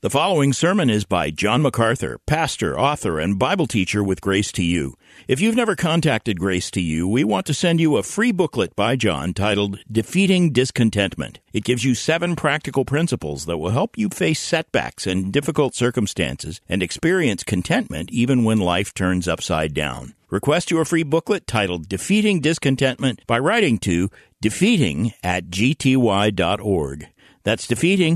The following sermon is by John MacArthur, pastor, author, and Bible teacher with Grace to You. If you've never contacted Grace to You, we want to send you a free booklet by John titled Defeating Discontentment. It gives you 7 practical principles that will help you face setbacks and difficult circumstances and experience contentment even when life turns upside down. Request your free booklet titled Defeating Discontentment by writing to defeating@gty.org. That's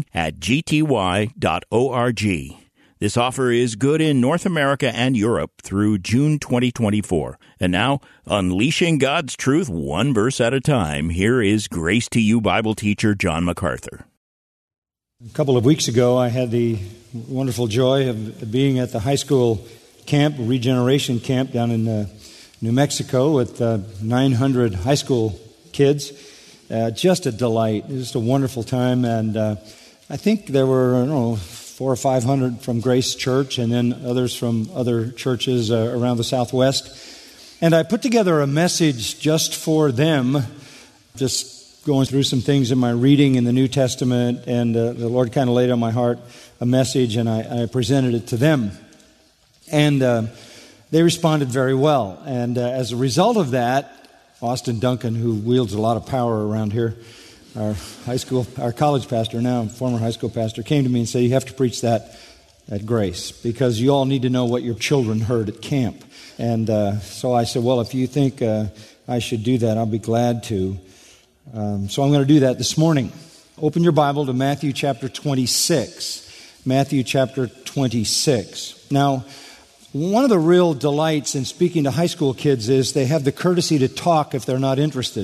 defeating@gty.org. This offer is good in North America and Europe through June 2024. And now, unleashing God's truth one verse at a time, here is Grace to You Bible teacher John MacArthur. A couple of weeks ago, I had the wonderful joy of being at the high school camp, regeneration camp down in New Mexico with 900 high school kids. Just a delight, just a wonderful time, and I think there were 400 or 500 from Grace Church, and then others from other churches around the Southwest. And I put together a message just for them, just going through some things in my reading in the New Testament, and the Lord kind of laid on my heart a message, and I presented it to them. And they responded very well, and as a result of that, Austin Duncan, who wields a lot of power around here, our college pastor now, former high school pastor, came to me and said, "You have to preach that at Grace because you all need to know what your children heard at camp." And so I said, "Well, if you think I should do that, I'll be glad to." So I'm going to do that this morning. Open your Bible to Matthew chapter 26. Matthew chapter 26. Now, one of the real delights in speaking to high school kids is they have the courtesy to talk if they're not interested,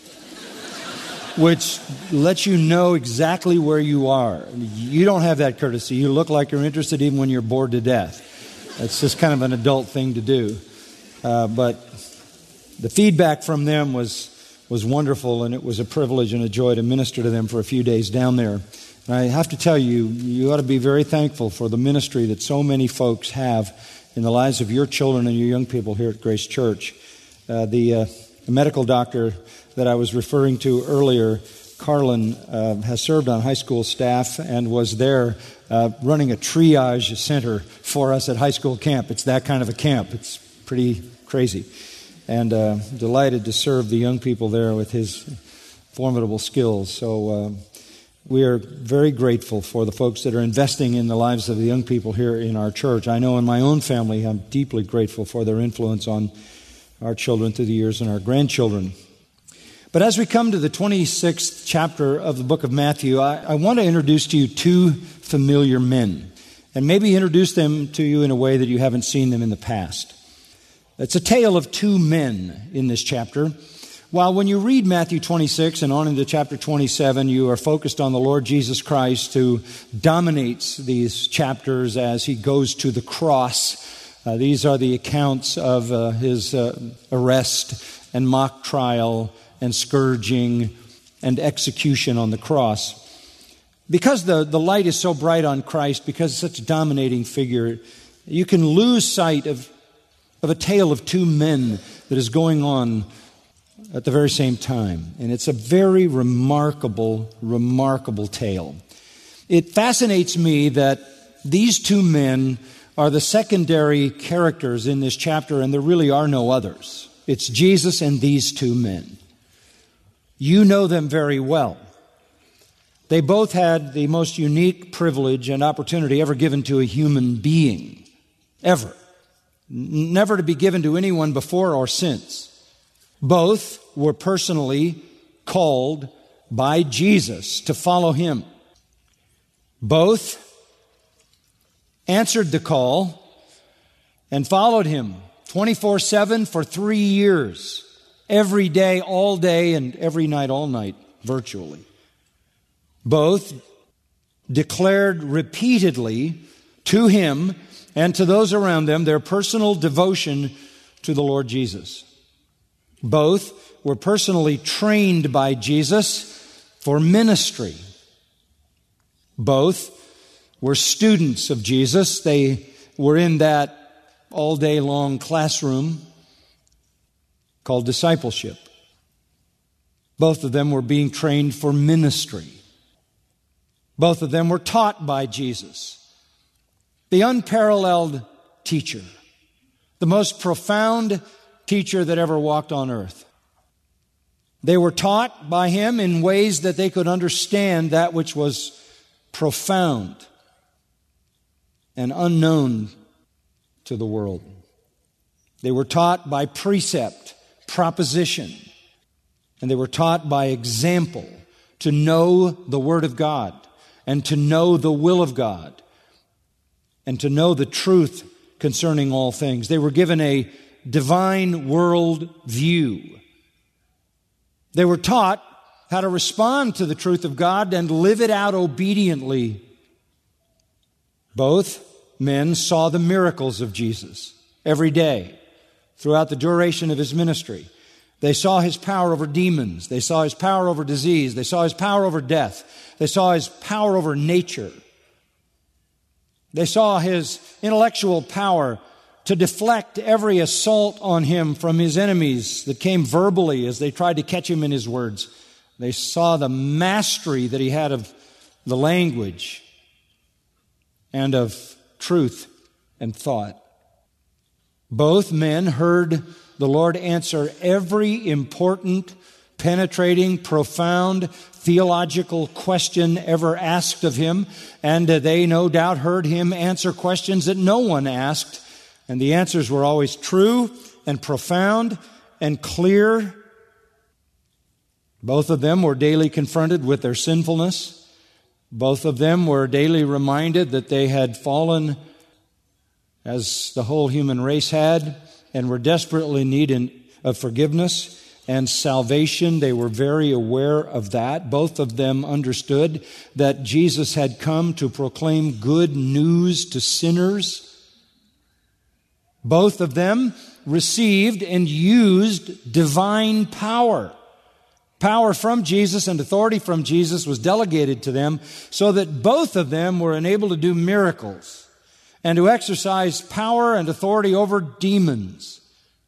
which lets you know exactly where you are. You don't have that courtesy. You look like you're interested even when you're bored to death. That's just kind of an adult thing to do. But the feedback from them was wonderful, and it was a privilege and a joy to minister to them for a few days down there. And I have to tell you, you ought to be very thankful for the ministry that so many folks have in the lives of your children and your young people here at Grace Church. The medical doctor that I was referring to earlier, Carlin, has served on high school staff and was there running a triage center for us at high school camp. It's that kind of a camp. It's pretty crazy. And delighted to serve the young people there with his formidable skills. So we are very grateful for the folks that are investing in the lives of the young people here in our church. I know in my own family, I'm deeply grateful for their influence on our children through the years and our grandchildren. But as we come to the 26th chapter of the book of Matthew, I want to introduce to you 2 familiar men, and maybe introduce them to you in a way that you haven't seen them in the past. It's a tale of 2 men in this chapter. While when you read Matthew 26 and on into chapter 27, you are focused on the Lord Jesus Christ who dominates these chapters as he goes to the cross. These are the accounts of his arrest and mock trial and scourging and execution on the cross. Because the light is so bright on Christ, because it's such a dominating figure, you can lose sight of a tale of 2 men that is going on at the very same time. And it's a very remarkable, remarkable tale. It fascinates me that these 2 men are the secondary characters in this chapter, and there really are no others. It's Jesus and these 2 men. You know them very well. They both had the most unique privilege and opportunity ever given to a human being. Ever. Never to be given to anyone before or since. Both were personally called by Jesus to follow him. Both answered the call and followed him 24/7 for 3 years, every day, all day, and every night, all night, virtually. Both declared repeatedly to him and to those around them their personal devotion to the Lord Jesus. Both were personally trained by Jesus for ministry. Both were students of Jesus. They were in that all-day long classroom called discipleship. Both of them were being trained for ministry. Both of them were taught by Jesus the unparalleled teacher, the most profound teacher that ever walked on earth. They were taught by him in ways that they could understand that which was profound and unknown to the world. They were taught by precept, proposition, and they were taught by example to know the Word of God and to know the will of God and to know the truth concerning all things. They were given a divine world view. They were taught how to respond to the truth of God and live it out obediently. Both men saw the miracles of Jesus every day throughout the duration of his ministry. They saw his power over demons. They saw his power over disease. They saw his power over death. They saw his power over nature. They saw his intellectual power to deflect every assault on him from his enemies that came verbally as they tried to catch him in his words. They saw the mastery that he had of the language and of truth and thought. Both men heard the Lord answer every important, penetrating, profound, theological question ever asked of him, and they no doubt heard him answer questions that no one asked, and the answers were always true and profound and clear. Both of them were daily confronted with their sinfulness. Both of them were daily reminded that they had fallen, as the whole human race had, and were desperately in need of forgiveness and salvation. They were very aware of that. Both of them understood that Jesus had come to proclaim good news to sinners. Both of them received and used divine power. Power from Jesus and authority from Jesus was delegated to them so that both of them were enabled to do miracles and to exercise power and authority over demons.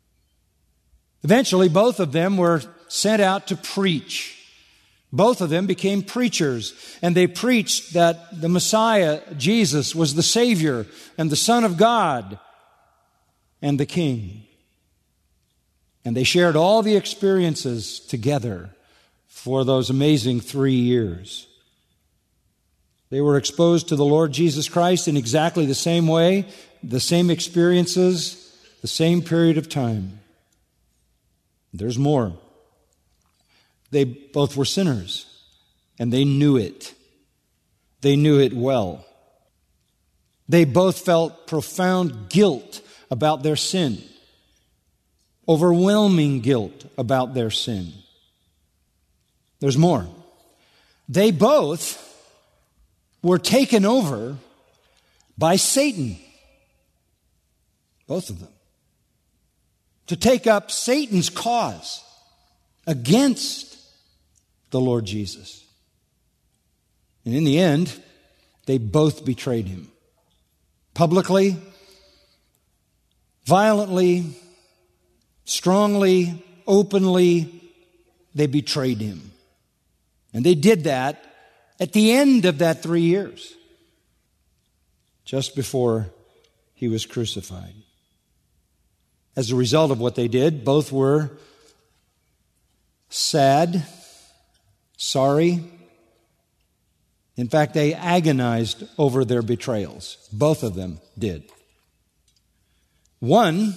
Eventually, both of them were sent out to preach. Both of them became preachers, and they preached that the Messiah, Jesus, was the Savior and the Son of God and the King. And they shared all the experiences together for those amazing 3 years. They were exposed to the Lord Jesus Christ in exactly the same way, the same experiences, the same period of time. There's more. They both were sinners, and they knew it. They knew it well. They both felt profound guilt about their sin, overwhelming guilt about their sin. There's more. They both were taken over by Satan. Both of them. To take up Satan's cause against the Lord Jesus. And in the end, they both betrayed him. Publicly, violently, strongly, openly, they betrayed him. And they did that at the end of that 3 years, just before he was crucified. As a result of what they did, both were sad, sorry. In fact, they agonized over their betrayals. Both of them did. One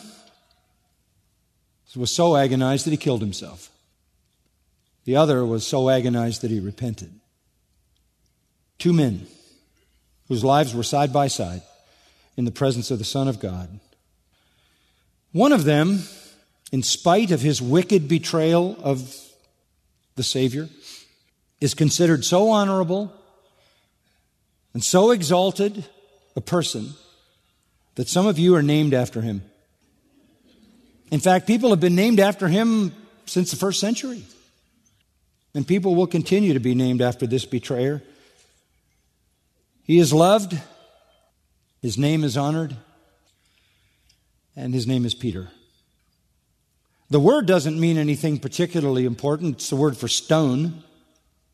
was so agonized that he killed himself. The other was so agonized that he repented. 2 men whose lives were side by side in the presence of the Son of God. One of them, in spite of his wicked betrayal of the Savior, is considered so honorable and so exalted a person that some of you are named after him. In fact, people have been named after him since the first century. And people will continue to be named after this betrayer. He is loved, his name is honored, and his name is Peter. The word doesn't mean anything particularly important. It's the word for stone.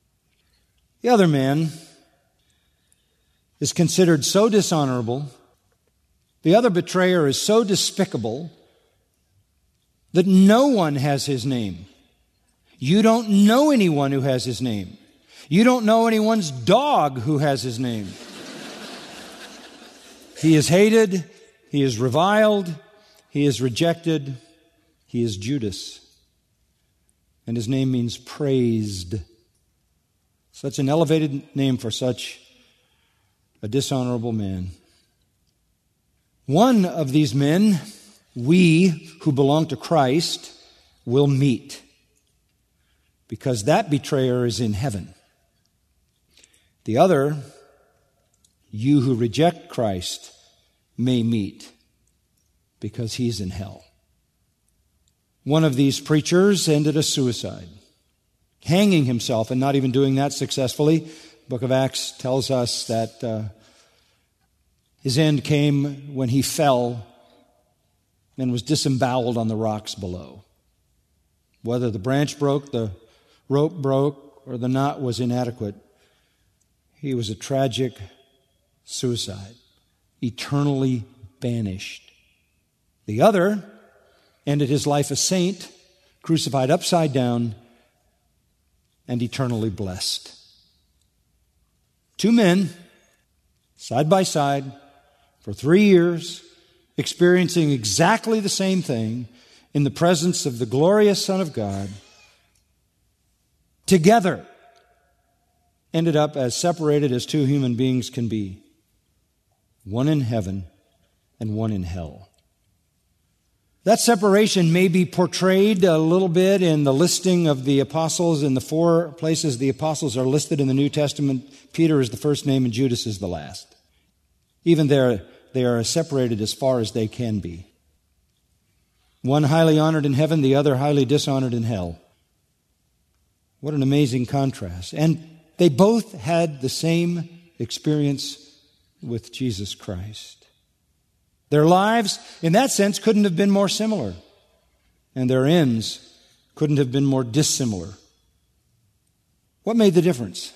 The other man is considered so dishonorable The other betrayer is so despicable that no one has his name. You don't know anyone who has his name. You don't know anyone's dog who has his name. He is hated, he is reviled, he is rejected, he is Judas. And his name means praised. Such an elevated name for such a dishonorable man. One of these men, we who belong to Christ, will meet, because that betrayer is in heaven. The other, you who reject Christ, may meet, because he's in hell. One of these preachers ended a suicide, hanging himself, and not even doing that successfully. The book of Acts tells us that his end came when he fell and was disemboweled on the rocks below. Whether the branch broke, the rope broke, or the knot was inadequate, he was a tragic suicide, eternally banished. The other ended his life a saint, crucified upside down, and eternally blessed. Two men, side by side, for 3 years, experiencing exactly the same thing in the presence of the glorious Son of God, together ended up as separated as two human beings can be. One in heaven and one in hell. That separation may be portrayed a little bit in the listing of the apostles. In the 4 places the apostles are listed in the New Testament, Peter is the first name and Judas is the last. Even there, they are separated as far as they can be. One highly honored in heaven, the other highly dishonored in hell. What an amazing contrast. And they both had the same experience with Jesus Christ. Their lives, in that sense, couldn't have been more similar. And their ends couldn't have been more dissimilar. What made the difference?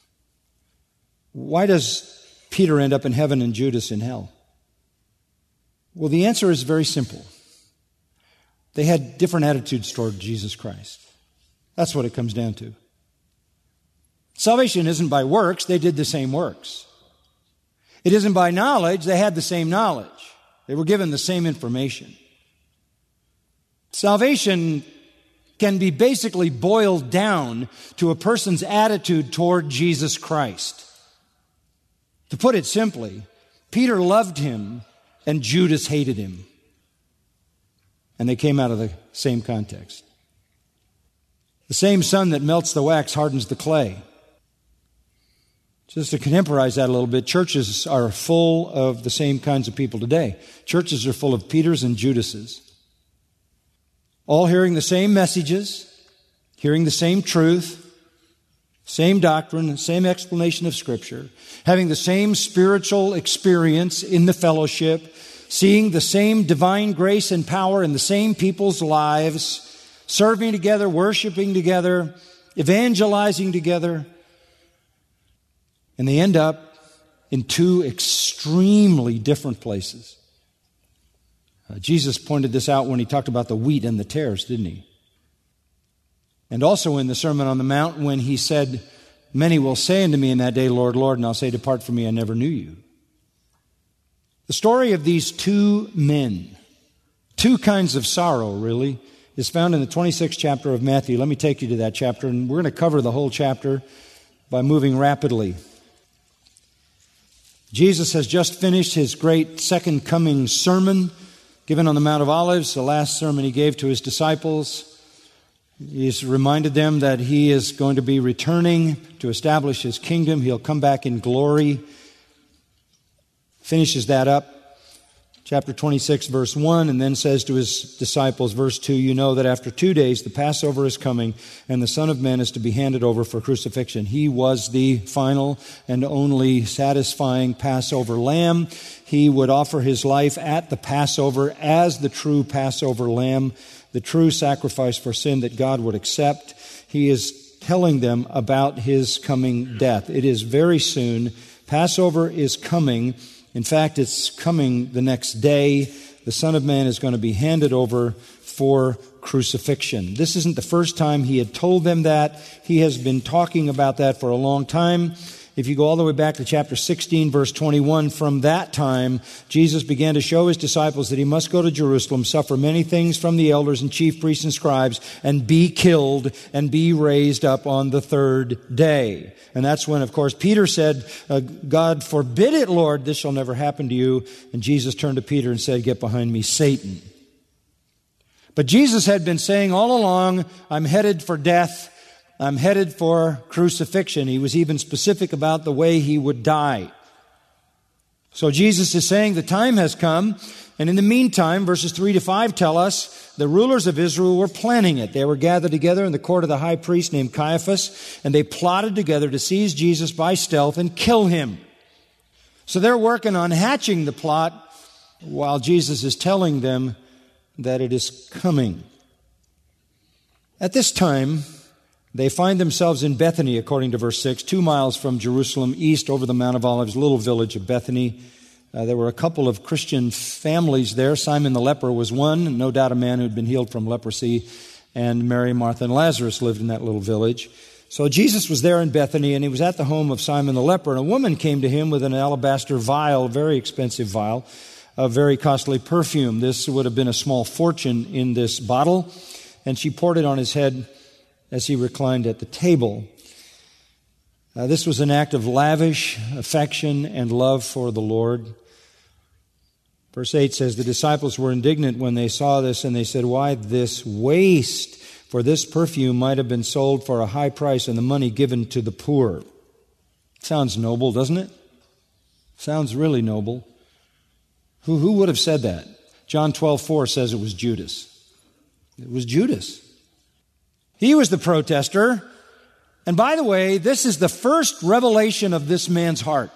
Why does Peter end up in heaven and Judas in hell? Well, the answer is very simple. They had different attitudes toward Jesus Christ. That's what it comes down to. Salvation isn't by works. They did the same works. It isn't by knowledge. They had the same knowledge. They were given the same information. Salvation can be basically boiled down to a person's attitude toward Jesus Christ. To put it simply, Peter loved him and Judas hated him. And they came out of the same context. The same sun that melts the wax hardens the clay. Just to contemporize that a little bit, churches are full of the same kinds of people today. Churches are full of Peters and Judases. All hearing the same messages, hearing the same truth, same doctrine, same explanation of Scripture, having the same spiritual experience in the fellowship, seeing the same divine grace and power in the same people's lives, serving together, worshiping together, evangelizing together. And they end up in two extremely different places. Jesus pointed this out when he talked about the wheat and the tares, didn't he? And also in the Sermon on the Mount when he said, "Many will say unto me in that day, Lord, Lord, and I'll say, depart from me, I never knew you." The story of these two men, two kinds of sorrow, really, is found in the 26th chapter of Matthew. Let me take you to that chapter, and we're going to cover the whole chapter by moving rapidly. Jesus has just finished his great second coming sermon given on the Mount of Olives, the last sermon he gave to his disciples. He's reminded them that he is going to be returning to establish his kingdom. He'll come back in glory. Finishes that up. Chapter 26, verse 1, and then says to his disciples, verse 2, "You know that after 2 days the Passover is coming, and the Son of Man is to be handed over for crucifixion." He was the final and only satisfying Passover lamb. He would offer his life at the Passover as the true Passover lamb, the true sacrifice for sin that God would accept. He is telling them about his coming death. It is very soon. Passover is coming. In fact, it's coming the next day. The Son of Man is going to be handed over for crucifixion. This isn't the first time he had told them that. He has been talking about that for a long time. If you go all the way back to chapter 16, verse 21, from that time, Jesus began to show his disciples that he must go to Jerusalem, suffer many things from the elders and chief priests and scribes, and be killed and be raised up on the third day. And that's when, of course, Peter said, God forbid it, Lord, this shall never happen to you. And Jesus turned to Peter and said, get behind me, Satan. But Jesus had been saying all along, I'm headed for death. I'm headed for crucifixion. He was even specific about the way he would die. So Jesus is saying the time has come. And in the meantime, verses 3 to 5 tell us the rulers of Israel were planning it. They were gathered together in the court of the high priest named Caiaphas, and they plotted together to seize Jesus by stealth and kill him. So they're working on hatching the plot while Jesus is telling them that it is coming. At this time, they find themselves in Bethany, according to verse 6, 2 miles from Jerusalem, east over the Mount of Olives, little village of Bethany. There were a couple of Christian families there. Simon the leper was one, no doubt a man who had been healed from leprosy. And Mary, Martha, and Lazarus lived in that little village. So Jesus was there in Bethany, and he was at the home of Simon the leper. And a woman came to him with an alabaster vial, very expensive vial, of very costly perfume. This would have been a small fortune in this bottle. And she poured it on his head as he reclined at the table. This was an act of lavish affection and love for the Lord. Verse 8 says, the disciples were indignant when they saw this, and they said, why this waste? For this perfume might have been sold for a high price and the money given to the poor. Sounds noble, doesn't it? Sounds really noble. Who would have said that? John 12:4 says it was Judas. It was Judas. He was the protester. And by the way, this is the first revelation of this man's heart.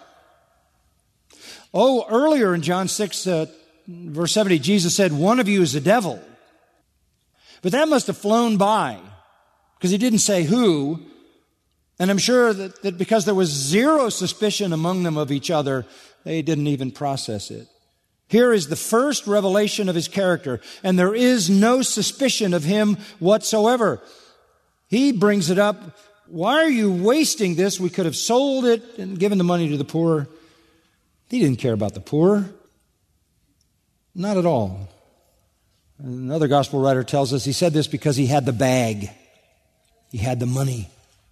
Earlier in John 6, verse 70, Jesus said, one of you is a devil. But that must have flown by, because he didn't say who. And I'm sure that because there was zero suspicion among them of each other, they didn't even process it. Here is the first revelation of his character, and there is no suspicion of him whatsoever. He brings it up. Why are you wasting this? We could have sold it and given the money to the poor. He didn't care about the poor. Not at all. Another gospel writer tells us he said this because he had the bag. He had the money.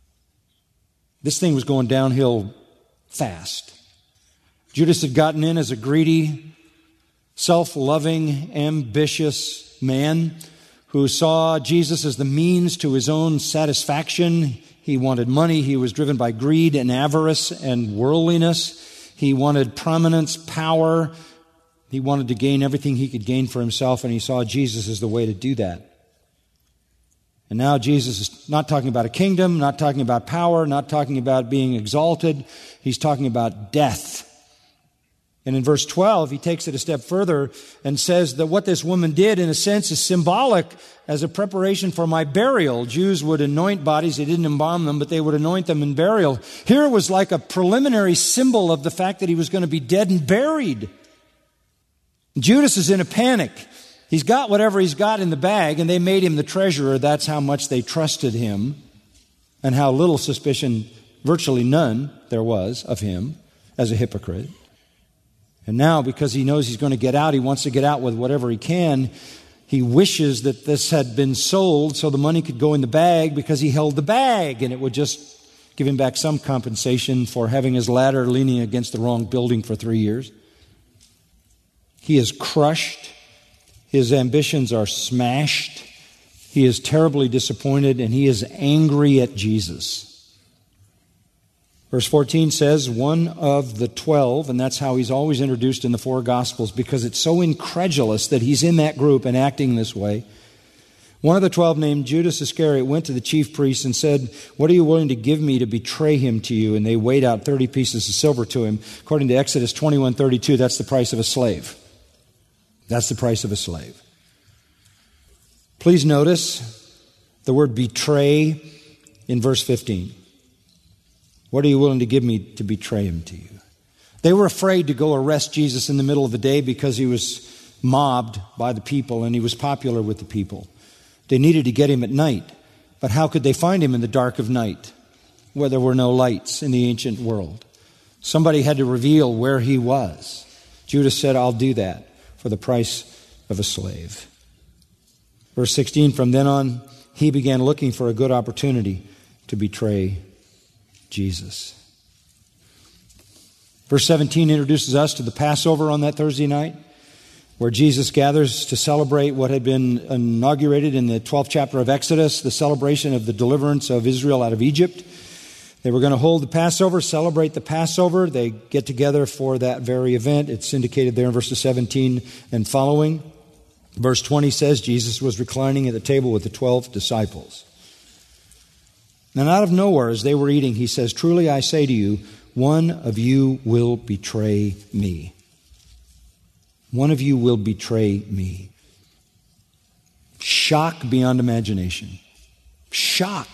This thing was going downhill fast. Judas had gotten in as a greedy, self-loving, ambitious man who saw Jesus as the means to his own satisfaction. He wanted money. He was driven by greed and avarice and worldliness. He wanted prominence, power. He wanted to gain everything he could gain for himself, and he saw Jesus as the way to do that. And now Jesus is not talking about a kingdom, not talking about power, not talking about being exalted. He's talking about death. And in verse 12, he takes it a step further and says that what this woman did, in a sense, is symbolic as a preparation for my burial. Jews would anoint bodies. They didn't embalm them, but they would anoint them in burial. Here it was like a preliminary symbol of the fact that he was going to be dead and buried. Judas is in a panic. He's got whatever he's got in the bag, and they made him the treasurer. That's how much they trusted him and how little suspicion, virtually none, there was of him as a hypocrite. And now, because he knows he's going to get out, he wants to get out with whatever he can. He wishes that this had been sold so the money could go in the bag, because he held the bag and it would just give him back some compensation for having his ladder leaning against the wrong building for 3 years. He is crushed. His ambitions are smashed. He is terribly disappointed, and he is angry at Jesus. Verse 14 says, one of the 12, and that's how he's always introduced in the four Gospels, because it's so incredulous that he's in that group and acting this way. One of the 12, named Judas Iscariot, went to the chief priests and said, what are you willing to give me to betray him to you? And they weighed out 30 pieces of silver to him. According to Exodus 21:32, that's the price of a slave. That's the price of a slave. Please notice the word betray in verse 15. What are you willing to give me to betray him to you? They were afraid to go arrest Jesus in the middle of the day because he was mobbed by the people and he was popular with the people. They needed to get him at night. But how could they find him in the dark of night, where there were no lights in the ancient world? Somebody had to reveal where he was. Judas said, I'll do that for the price of a slave. Verse 16, from then on, he began looking for a good opportunity to betray Jesus. Verse 17 introduces us to the Passover on that Thursday night, where Jesus gathers to celebrate what had been inaugurated in the 12th chapter of Exodus, the celebration of the deliverance of Israel out of Egypt. They were going to hold the Passover, celebrate the Passover. They get together for that very event. It's indicated there in verses 17 and following. Verse 20 says Jesus was reclining at the table with the 12 disciples. And out of nowhere, as they were eating, he says, truly I say to you, one of you will betray me. One of you will betray me. Shock beyond imagination. Shock.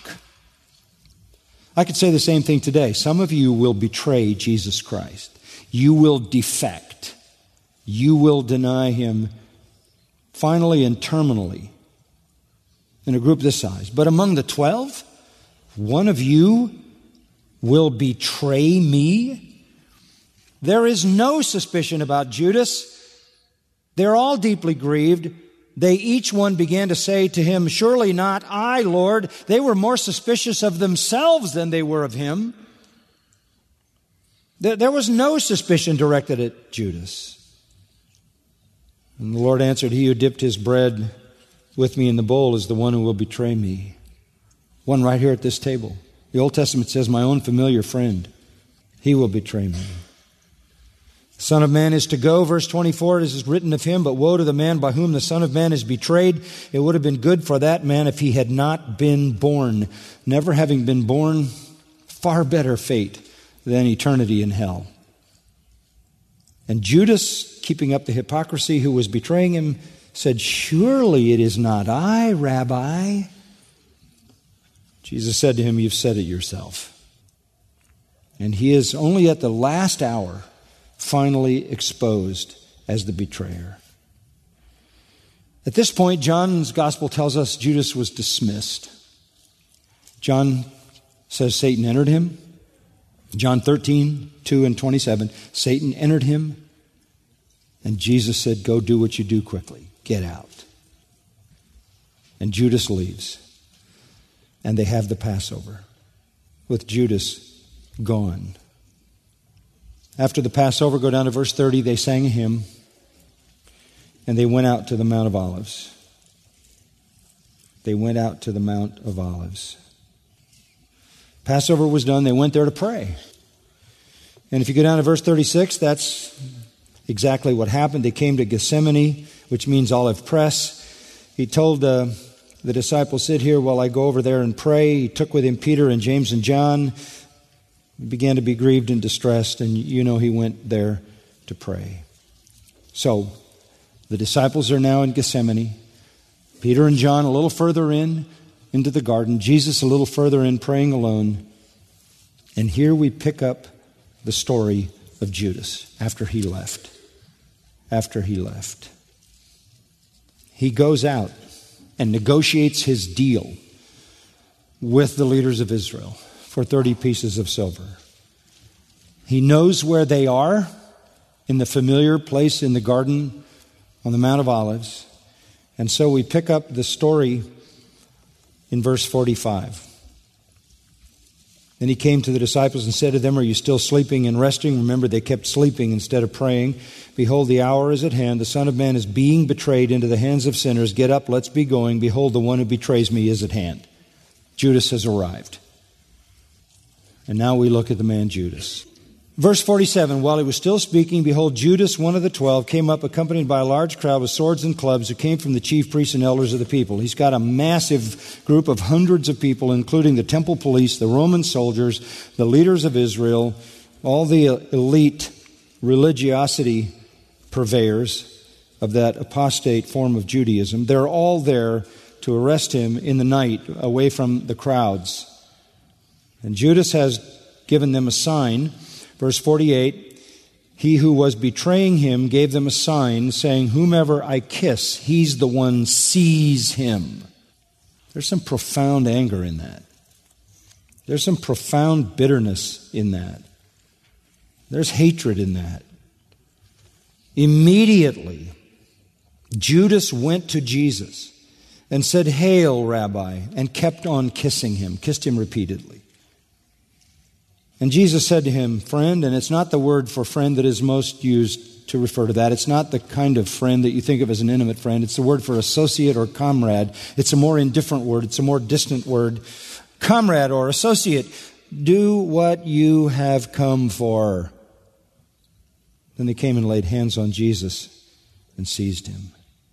I could say the same thing today. Some of you will betray Jesus Christ. You will defect. You will deny him finally and terminally in a group this size. But among the 12, one of you will betray me. There is no suspicion about Judas. They're all deeply grieved. They each one began to say to him, surely not I, Lord. They were more suspicious of themselves than they were of him. There was no suspicion directed at Judas. And the Lord answered, he who dipped his bread with me in the bowl is the one who will betray me. One right here at this table. The Old Testament says, my own familiar friend, he will betray me. The Son of Man is to go, verse 24, it is written of him, but woe to the man by whom the Son of Man is betrayed. It would have been good for that man if he had not been born. Never having been born, far better fate than eternity in hell. And Judas, keeping up the hypocrisy, who was betraying him, said, surely it is not I, Rabbi. Jesus said to him, you've said it yourself. And he is only at the last hour finally exposed as the betrayer. At this point, John's gospel tells us Judas was dismissed. John says Satan entered him. John 13, 2 and 27, Satan entered him, and Jesus said, go do what you do quickly. Get out. And Judas leaves. And they have the Passover with Judas gone. After the Passover, go down to verse 30, they sang a hymn, and they went out to the Mount of Olives. They went out to the Mount of Olives. Passover was done, they went there to pray. And if you go down to verse 36, that's exactly what happened. They came to Gethsemane, which means olive press. He told the disciples, sit here while I go over there and pray. He took with him Peter and James and John. He began to be grieved and distressed, and you know he went there to pray. So, the disciples are now in Gethsemane. Peter and John a little further into the garden. Jesus a little further in, praying alone. And here we pick up the story of Judas after he left. He goes out and negotiates his deal with the leaders of Israel for 30 pieces of silver. He knows where they are in the familiar place in the garden on the Mount of Olives. And so we pick up the story in verse 45. Then he came to the disciples and said to them, are you still sleeping and resting? Remember, they kept sleeping instead of praying. Behold, the hour is at hand. The Son of Man is being betrayed into the hands of sinners. Get up, let's be going. Behold, the one who betrays me is at hand. Judas has arrived. And now we look at the man Judas. Verse 47, while he was still speaking, behold, Judas, one of the 12, came up accompanied by a large crowd with swords and clubs who came from the chief priests and elders of the people. He's got a massive group of hundreds of people, including the temple police, the Roman soldiers, the leaders of Israel, all the elite religiosity purveyors of that apostate form of Judaism. They're all there to arrest him in the night away from the crowds. And Judas has given them a sign. Verse 48, He who was betraying him gave them a sign, saying, "Whomever I kiss, he's the one, seize him." There's some profound anger in that. There's some profound bitterness in that. There's hatred in that. Immediately, Judas went to Jesus and said, "Hail, Rabbi," and kept on kissing him, kissed him repeatedly. And Jesus said to him, "Friend," and it's not the word for friend that is most used to refer to that. It's not the kind of friend that you think of as an intimate friend. It's the word for associate or comrade. It's a more indifferent word. It's a more distant word. Comrade or associate, do what you have come for. Then they came and laid hands on Jesus and seized him.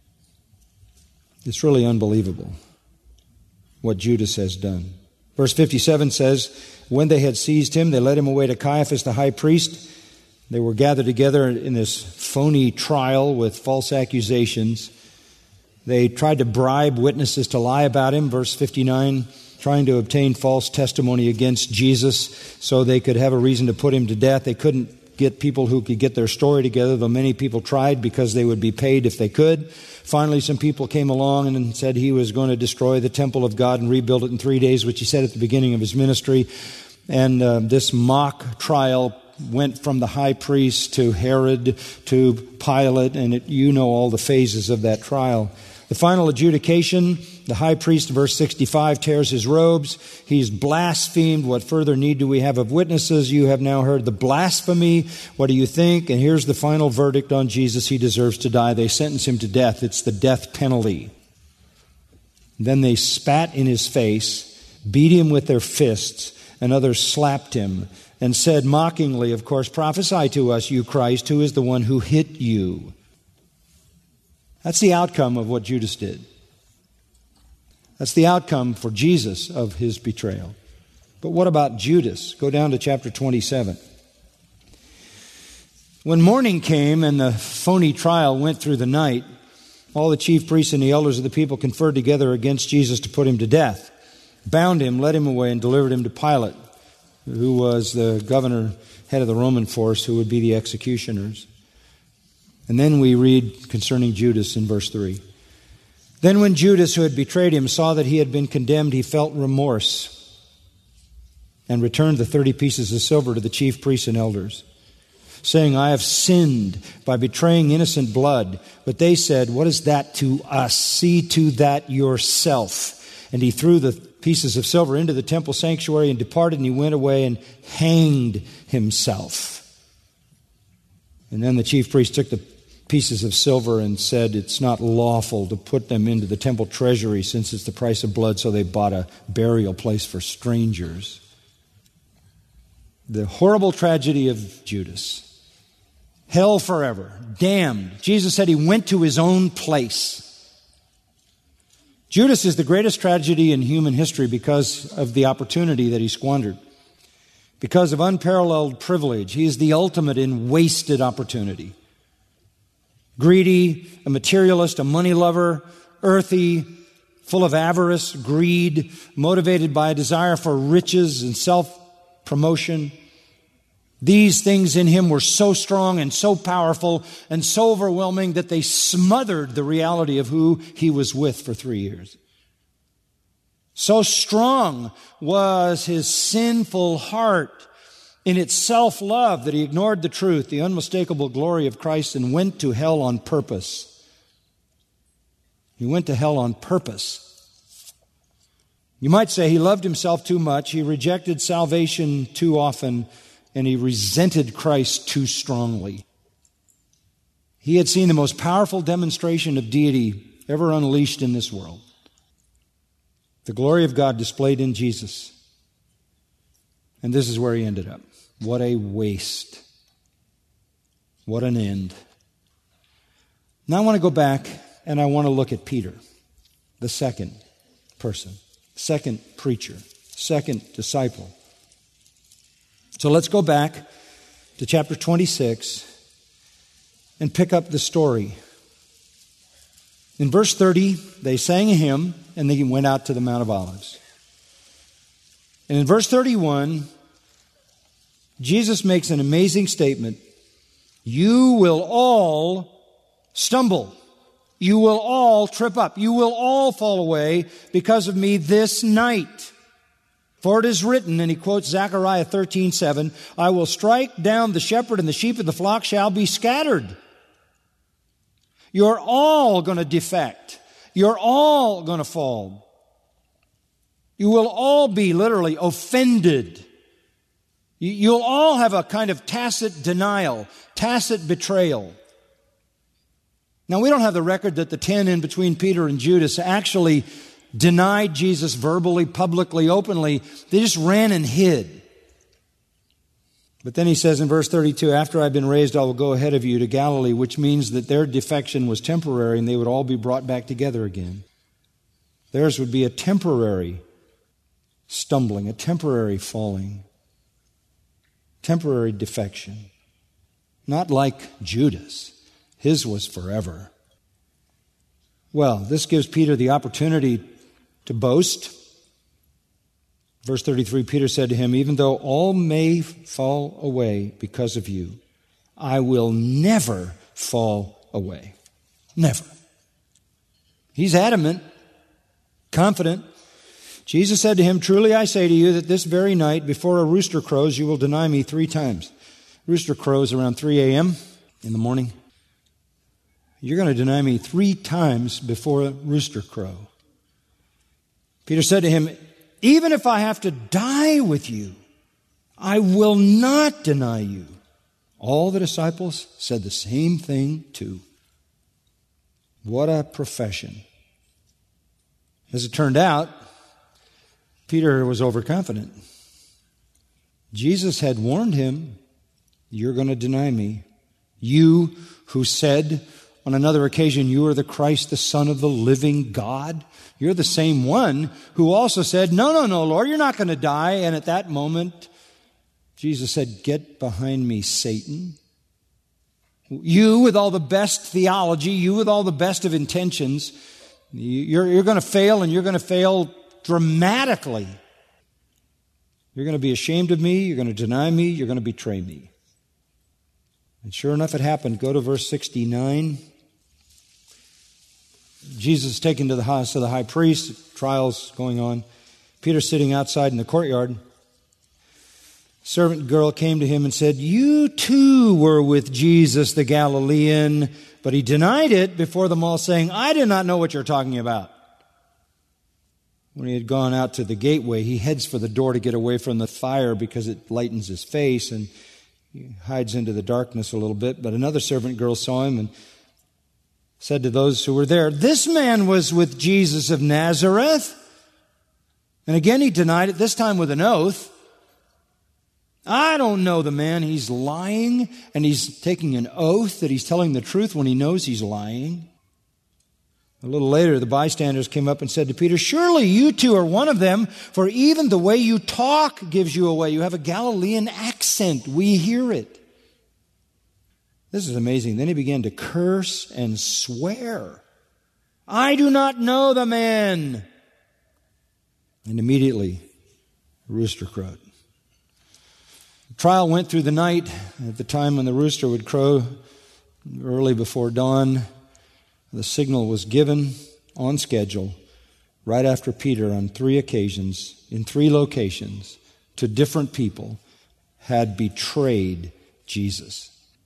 It's really unbelievable what Judas has done. Verse 57 says, when they had seized him, they led him away to Caiaphas, the high priest. They were gathered together in this phony trial with false accusations. They tried to bribe witnesses to lie about him, verse 59, trying to obtain false testimony against Jesus so they could have a reason to put him to death. They couldn't get people who could get their story together, though many people tried because they would be paid if they could. Finally, some people came along and said he was going to destroy the temple of God and rebuild it in 3 days, which he said at the beginning of his ministry. And this mock trial went from the high priest to Herod to Pilate, and you know all the phases of that trial. The final adjudication, the high priest, verse 65, tears his robes. He's blasphemed. What further need do we have of witnesses? You have now heard the blasphemy. What do you think? And here's the final verdict on Jesus. He deserves to die. They sentence him to death. It's the death penalty. Then they spat in his face, beat him with their fists, and others slapped him and said mockingly, of course, "Prophesy to us, you Christ, who is the one who hit you?" That's the outcome of what Judas did. That's the outcome for Jesus of his betrayal. But what about Judas? Go down to chapter 27. When morning came and the phony trial went through the night, all the chief priests and the elders of the people conferred together against Jesus to put him to death, bound him, led him away, and delivered him to Pilate, who was the governor, head of the Roman force, who would be the executioners. And then we read concerning Judas in verse 3. Then when Judas, who had betrayed him, saw that he had been condemned, he felt remorse and returned the 30 pieces of silver to the chief priests and elders, saying, "I have sinned by betraying innocent blood." But they said, "What is that to us? See to that yourself." And he threw the pieces of silver into the temple sanctuary and departed, and he went away and hanged himself. And then the chief priest took the pieces of silver and said, "It's not lawful to put them into the temple treasury since it's the price of blood," so they bought a burial place for strangers. The horrible tragedy of Judas. Hell forever. Damned. Jesus said he went to his own place. Judas is the greatest tragedy in human history because of the opportunity that he squandered. Because of unparalleled privilege. He is the ultimate in wasted opportunity. Greedy, a materialist, a money lover, earthy, full of avarice, greed, motivated by a desire for riches and self-promotion. These things in him were so strong and so powerful and so overwhelming that they smothered the reality of who he was with for 3 years. So strong was his sinful heart in its self-love that he ignored the truth, the unmistakable glory of Christ, and went to hell on purpose. He went to hell on purpose. You might say he loved himself too much, he rejected salvation too often, and he resented Christ too strongly. He had seen the most powerful demonstration of deity ever unleashed in this world. The glory of God displayed in Jesus. And this is where he ended up. What a waste. What an end. Now I want to go back and I want to look at Peter, the second person, second preacher, second disciple. So let's go back to chapter 26 and pick up the story. In verse 30, they sang a hymn and they went out to the Mount of Olives. And in verse 31, Jesus makes an amazing statement You will all stumble. You will all trip up. You will all fall away because of me this night. For it is written," and he quotes Zechariah 13:7, "I will strike down the shepherd, and the sheep of the flock shall be scattered." You're all going to defect. You're all going to fall. You will all be literally offended. You'll all have a kind of tacit denial, tacit betrayal. Now, we don't have the record that the 10 in between Peter and Judas actually denied Jesus verbally, publicly, openly. They just ran and hid. But then he says in verse 32, "After I've been raised, I will go ahead of you to Galilee," which means that their defection was temporary and they would all be brought back together again. Theirs would be a temporary stumbling, a temporary falling, temporary defection. Not like Judas. His was forever. Well, this gives Peter the opportunity to boast. Verse 33, Peter said to him, "Even though all may fall away because of you, I will never fall away." Never. He's adamant, confident. Jesus said to him, "Truly I say to you that this very night, before a rooster crows, you will deny me 3 times. Rooster crows around 3 a.m. in the morning. You're going to deny me 3 times before a rooster crow. Peter said to him, "Even if I have to die with you, I will not deny you." All the disciples said the same thing too. What a profession. As it turned out, Peter was overconfident. Jesus had warned him, "You're going to deny me. You who said on another occasion, 'You are the Christ, the Son of the living God.' You're the same one who also said, 'No, Lord, you're not going to die.'" And at that moment, Jesus said, "Get behind me, Satan. You with all the best theology, you with all the best of intentions, you're going to fail, and you're going to fail dramatically. You're going to be ashamed of me, you're going to deny me, you're going to betray me." And sure enough, it happened. Go to verse 69. Jesus is taken to the house of the high priest, trials going on. Peter sitting outside in the courtyard. Servant girl came to him and said, "You too were with Jesus the Galilean." But he denied it before them all, saying, "I do not know what you're talking about." When he had gone out to the gateway, he heads for the door to get away from the fire because it lightens his face, and he hides into the darkness a little bit. But another servant girl saw him and said to those who were there, "This man was with Jesus of Nazareth." And again he denied it, this time with an oath. "I don't know the man." He's lying, and he's taking an oath that he's telling the truth when he knows he's lying. A little later, the bystanders came up and said to Peter, "Surely you too are one of them, for even the way you talk gives you away. You have a Galilean accent. We hear it." This is amazing. Then he began to curse and swear, "I do not know the man." And immediately, a rooster crowed. The trial went through the night. At the time when the rooster would crow, early before dawn, the signal was given on schedule right after Peter, on 3 occasions, in 3 locations, to different people, had betrayed Jesus.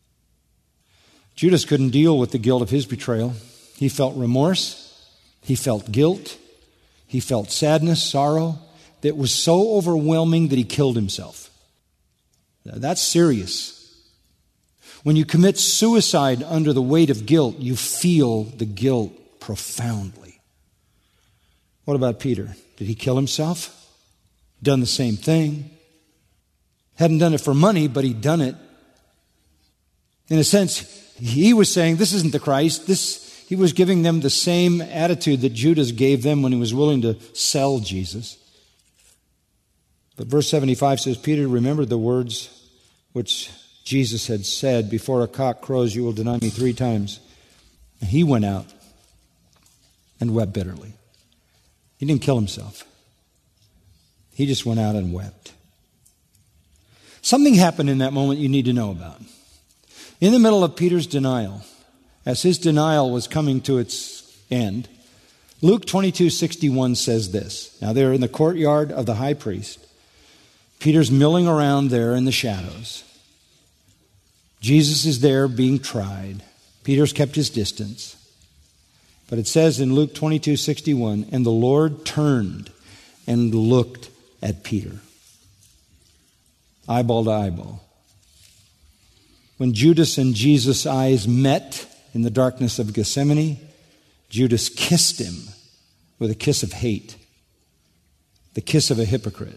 Judas couldn't deal with the guilt of his betrayal. He felt remorse. He felt guilt. He felt sadness, sorrow, that was so overwhelming that he killed himself. Now, that's serious. When you commit suicide under the weight of guilt, you feel the guilt profoundly. What about Peter? Did he kill himself? Done the same thing. Hadn't done it for money, but he'd done it. In a sense, he was saying, "This isn't the Christ." He was giving them the same attitude that Judas gave them when he was willing to sell Jesus. But verse 75 says, Peter remembered the words which Jesus had said, "Before a cock crows, you will deny me 3 times. And he went out and wept bitterly. He didn't kill himself. He just went out and wept. Something happened in that moment you need to know about. In the middle of Peter's denial, as his denial was coming to its end, Luke 22:61 says this. Now they're in the courtyard of the high priest. Peter's milling around there in the shadows. Jesus is there being tried. Peter's kept his distance. But it says in Luke 22:61, and the Lord turned and looked at Peter. Eyeball to eyeball. When Judas and Jesus' eyes met in the darkness of Gethsemane, Judas kissed him with a kiss of hate, the kiss of a hypocrite.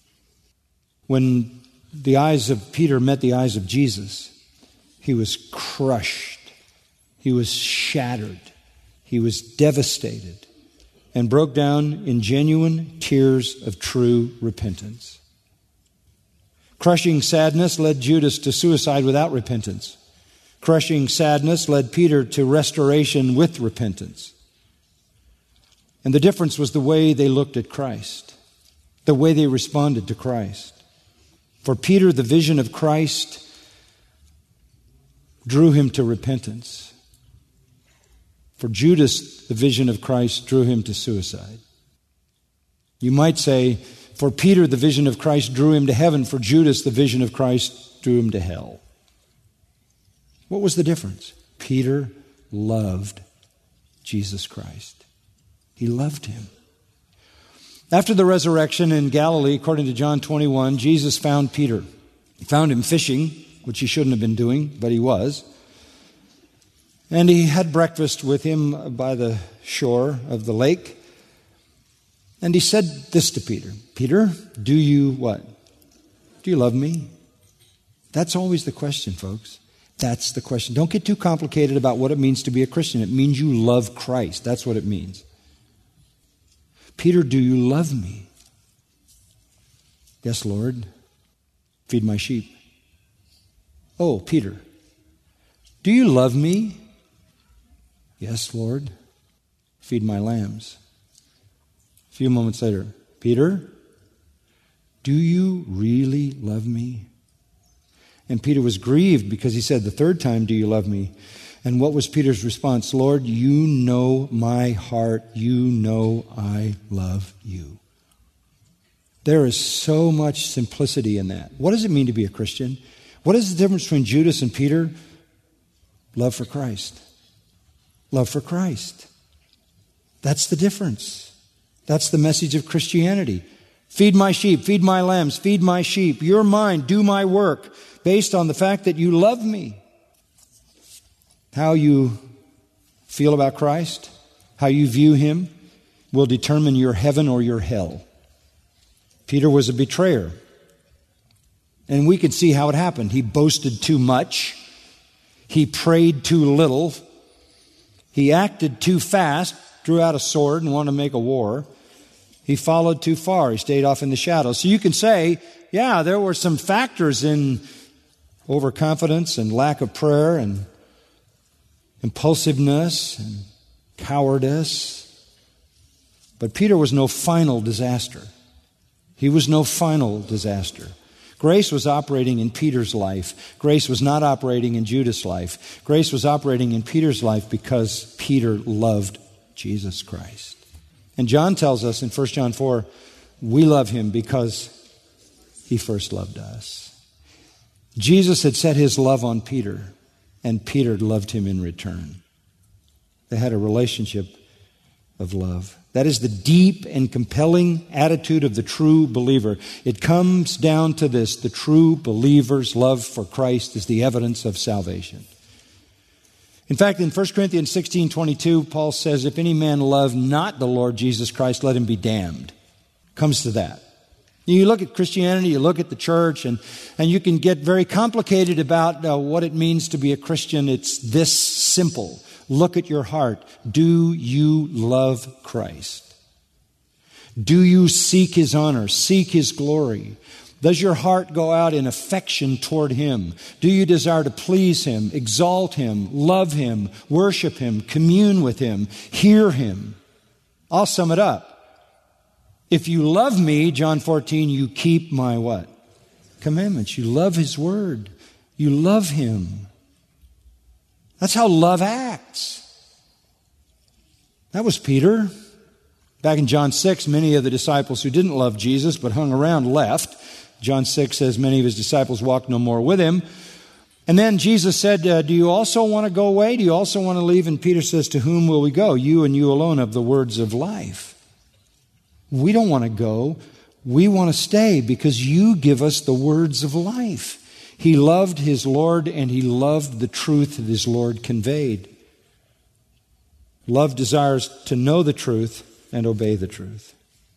When the eyes of Peter met the eyes of Jesus, he was crushed, he was shattered, he was devastated, and broke down in genuine tears of true repentance. Crushing sadness led Judas to suicide without repentance. Crushing sadness led Peter to restoration with repentance. And the difference was the way they looked at Christ, the way they responded to Christ. For Peter, the vision of Christ drew him to repentance. For Judas, the vision of Christ drew him to suicide. You might say, for Peter, the vision of Christ drew him to heaven. For Judas, the vision of Christ drew him to hell. What was the difference? Peter loved Jesus Christ. He loved him. After the resurrection in Galilee, according to John 21, Jesus found Peter. He found him fishing, which he shouldn't have been doing, but he was. And he had breakfast with him by the shore of the lake. And he said this to Peter, Peter, do you what? Do you love me? That's always the question, folks. That's the question. Don't get too complicated about what it means to be a Christian. It means you love Christ. That's what it means. Peter, do you love me? Yes, Lord. Feed my sheep. Oh, Peter, do you love me? Yes, Lord. Feed my lambs. A few moments later, Peter, do you really love me? And Peter was grieved because he said the third time, do you love me? And what was Peter's response? Lord, you know my heart. You know I love you. There is so much simplicity in that. What does it mean to be a Christian? What is the difference between Judas and Peter? Love for Christ. Love for Christ. That's the difference. That's the message of Christianity. Feed my sheep, feed my lambs, feed my sheep. You're mine, do my work, based on the fact that you love me. How you feel about Christ, how you view him, will determine your heaven or your hell. Peter was a betrayer. And we can see how it happened. He boasted too much. He prayed too little. He acted too fast, drew out a sword and wanted to make a war. He followed too far. He stayed off in the shadows. So you can say, yeah, there were some factors in overconfidence and lack of prayer and impulsiveness and cowardice. But Peter was no final disaster. He was no final disaster. Grace was operating in Peter's life. Grace was not operating in Judas' life. Grace was operating in Peter's life because Peter loved Jesus Christ. And John tells us in 1 John 4, we love him because he first loved us. Jesus had set his love on Peter, and Peter loved him in return. They had a relationship of love. That is the deep and compelling attitude of the true believer. It comes down to this: the true believer's love for Christ is the evidence of salvation. In fact, in 1 Corinthians 16:22, Paul says, if any man love not the Lord Jesus Christ, let him be damned. Comes to that. You look at Christianity, you look at the church, and you can get very complicated about what it means to be a Christian. It's this simple. Look at your heart. Do you love Christ? Do you seek his honor, seek his glory? Does your heart go out in affection toward him? Do you desire to please him, exalt him, love him, worship him, commune with him, hear him? I'll sum it up. If you love me, John 14, you keep my what? Commandments. You love his word. You love him. That's how love acts. That was Peter. Back in John 6, many of the disciples who didn't love Jesus but hung around left. John 6 says many of his disciples walked no more with him. And then Jesus said, do you also want to go away? Do you also want to leave? And Peter says, to whom will we go? You and you alone have the words of life. We don't want to go. We want to stay because you give us the words of life. He loved his Lord and he loved the truth that his Lord conveyed. Love desires to know the truth and obey the truth.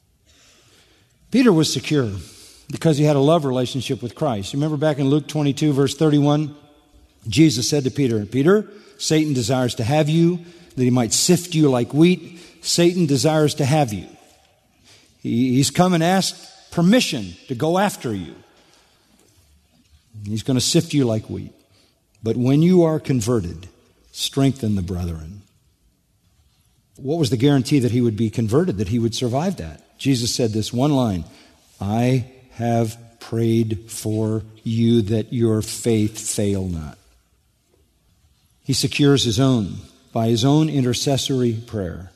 Peter was secure because he had a love relationship with Christ. Remember back in Luke 22, verse 31, Jesus said to Peter, Peter, Satan desires to have you, that he might sift you like wheat. Satan desires to have you. He's come and asked permission to go after you. He's going to sift you like wheat. But when you are converted, strengthen the brethren. What was the guarantee that he would be converted, that he would survive that? Jesus said this one line, I have prayed for you that your faith fail not. He secures his own by his own intercessory prayer.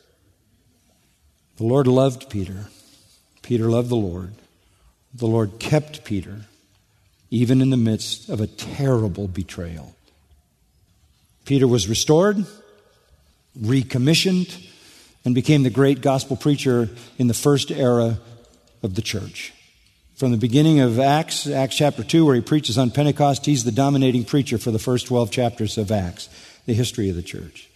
The Lord loved Peter. Peter loved the Lord. The Lord kept Peter, even in the midst of a terrible betrayal. Peter was restored, recommissioned, and became the great gospel preacher in the first era of the church. From the beginning of Acts chapter 2, where he preaches on Pentecost, he's the dominating preacher for the first 12 chapters of Acts, the history of the church.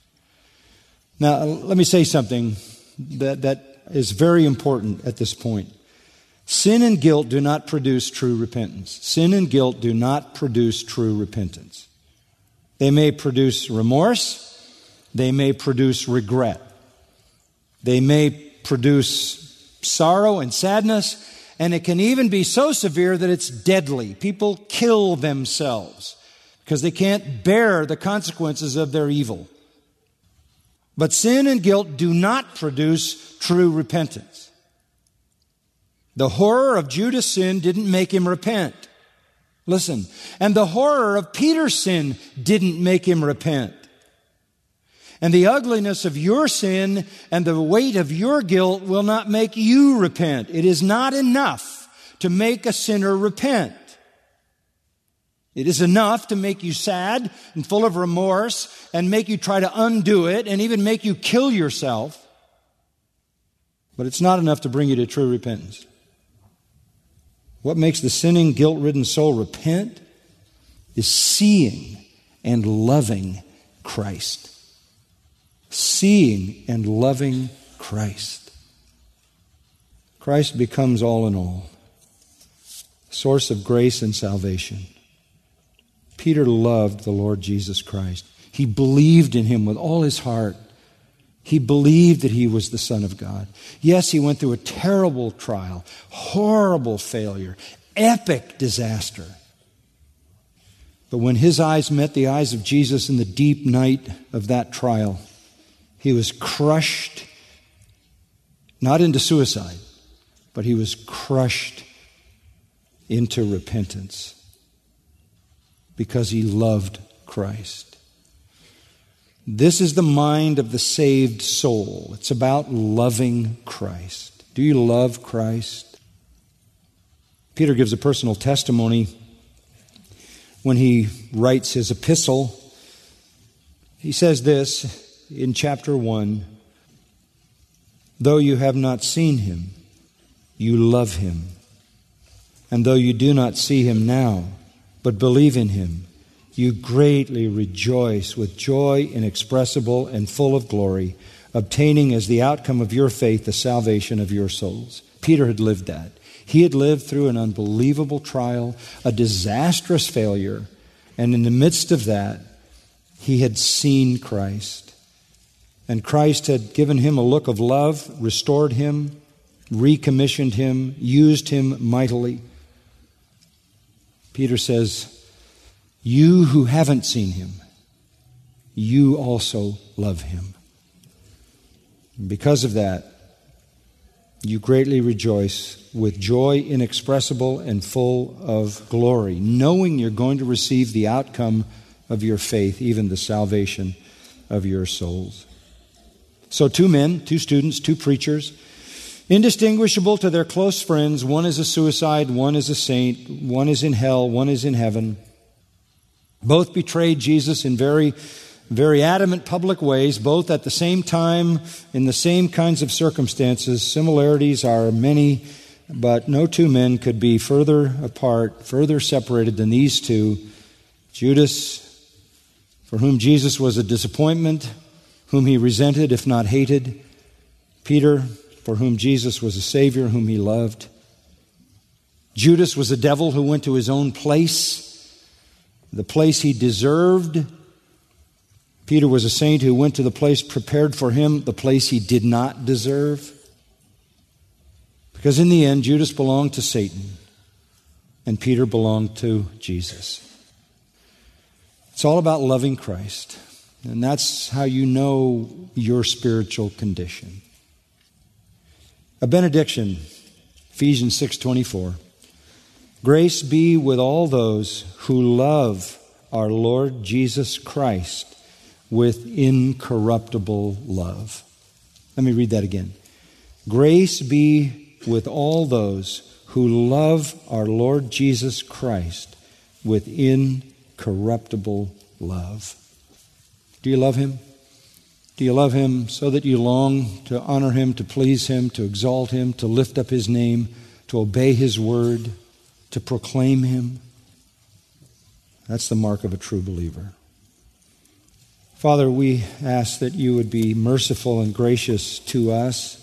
Now, let me say something that is very important at this point. Sin and guilt do not produce true repentance. Sin and guilt do not produce true repentance. They may produce remorse. They may produce regret. They may produce sorrow and sadness. And it can even be so severe that it's deadly. People kill themselves because they can't bear the consequences of their evil. But sin and guilt do not produce true repentance. The horror of Judas' sin didn't make him repent. Listen, and the horror of Peter's sin didn't make him repent. And the ugliness of your sin and the weight of your guilt will not make you repent. It is not enough to make a sinner repent. It is enough to make you sad and full of remorse and make you try to undo it and even make you kill yourself. But it's not enough to bring you to true repentance. What makes the sinning, guilt-ridden soul repent is seeing and loving Christ. Seeing and loving Christ. Christ becomes all in all, source of grace and salvation. Peter loved the Lord Jesus Christ. He believed in him with all his heart. He believed that he was the Son of God. Yes, he went through a terrible trial, horrible failure, epic disaster. But when his eyes met the eyes of Jesus in the deep night of that trial, he was crushed, not into suicide, but he was crushed into repentance because he loved Christ. This is the mind of the saved soul. It's about loving Christ. Do you love Christ? Peter gives a personal testimony when he writes his epistle. He says this in chapter 1, though you have not seen him, you love him. And though you do not see him now, but believe in him, you greatly rejoice with joy inexpressible and full of glory, obtaining as the outcome of your faith the salvation of your souls. Peter had lived that. He had lived through an unbelievable trial, a disastrous failure, and in the midst of that, he had seen Christ. And Christ had given him a look of love, restored him, recommissioned him, used him mightily. Peter says, you who haven't seen him, you also love him. And because of that, you greatly rejoice with joy inexpressible and full of glory, knowing you're going to receive the outcome of your faith, even the salvation of your souls. So 2 men, 2 students, 2 preachers, indistinguishable to their close friends. One is a suicide, one is a saint, one is in hell, one is in heaven. Both betrayed Jesus in very, very adamant public ways, both at the same time, in the same kinds of circumstances. Similarities are many, but no 2 men could be further apart, further separated than these 2. Judas, for whom Jesus was a disappointment, whom he resented, if not hated. Peter, for whom Jesus was a Savior, whom he loved. Judas was a devil who went to his own place, the place he deserved. Peter was a saint who went to the place prepared for him, the place he did not deserve. Because in the end, Judas belonged to Satan, and Peter belonged to Jesus. It's all about loving Christ. And that's how you know your spiritual condition. A benediction, Ephesians 6:24. Grace be with all those who love our Lord Jesus Christ with incorruptible love. Let me read that again. Grace be with all those who love our Lord Jesus Christ with incorruptible love. Do you love Him? Do you love Him so that you long to honor Him, to please Him, to exalt Him, to lift up His name, to obey His word, to proclaim Him? That's the mark of a true believer. Father, we ask that you would be merciful and gracious to us,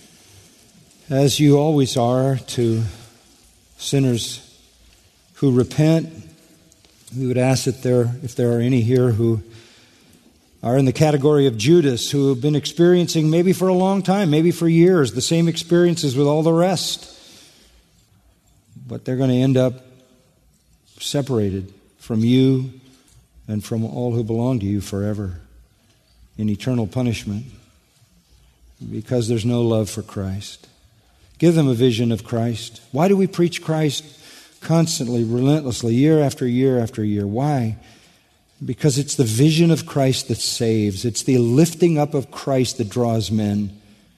as you always are to sinners who repent. We would ask that if there are any here who are in the category of Judas, who have been experiencing maybe for a long time, maybe for years, the same experiences with all the rest. But they're going to end up separated from you and from all who belong to you forever in eternal punishment because there's no love for Christ. Give them a vision of Christ. Why do we preach Christ constantly, relentlessly, year after year after year? Why? Because it's the vision of Christ that saves. It's the lifting up of Christ that draws men.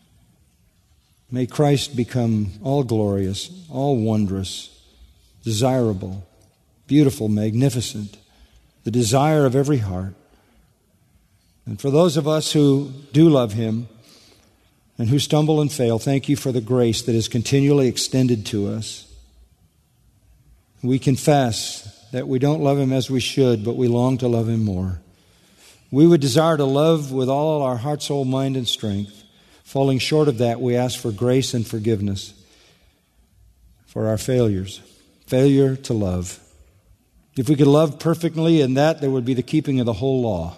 May Christ become all glorious, all wondrous, desirable, beautiful, magnificent, the desire of every heart. And for those of us who do love Him and who stumble and fail, thank you for the grace that is continually extended to us. We confess that we don't love Him as we should, but we long to love Him more. We would desire to love with all our heart, soul, mind, and strength. Falling short of that, we ask for grace and forgiveness for our failures. Failure to love. If we could love perfectly in that, there would be the keeping of the whole law.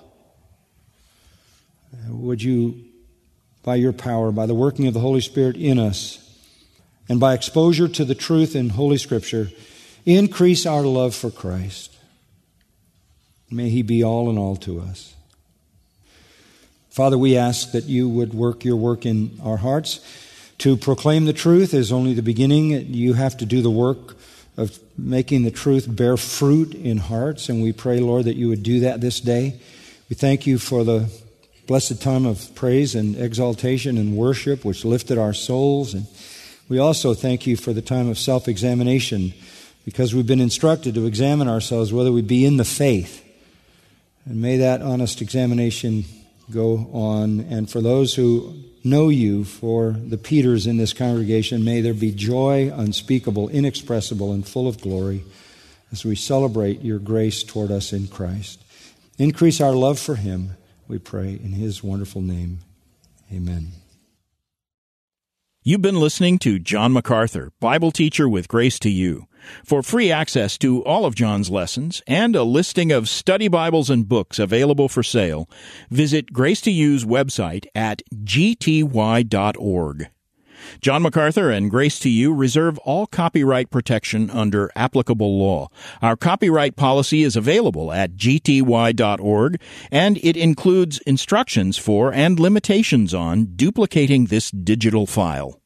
Would you, by your power, by the working of the Holy Spirit in us, and by exposure to the truth in Holy Scripture, increase our love for Christ. May He be all in all to us. Father, we ask that you would work your work in our hearts. To proclaim the truth is only the beginning. You have to do the work of making the truth bear fruit in hearts, and we pray, Lord, that you would do that this day. We thank you for the blessed time of praise and exaltation and worship which lifted our souls, and we also thank you for the time of self-examination, because we've been instructed to examine ourselves whether we be in the faith. And may that honest examination go on. And for those who know you, for the Peters in this congregation, may there be joy unspeakable, inexpressible, and full of glory as we celebrate your grace toward us in Christ. Increase our love for Him, we pray, in His wonderful name. Amen. You've been listening to John MacArthur, Bible teacher with Grace to You. For free access to all of John's lessons and a listing of study Bibles and books available for sale, visit Grace to You's website at gty.org. John MacArthur and Grace to You reserve all copyright protection under applicable law. Our copyright policy is available at gty.org, and it includes instructions for and limitations on duplicating this digital file.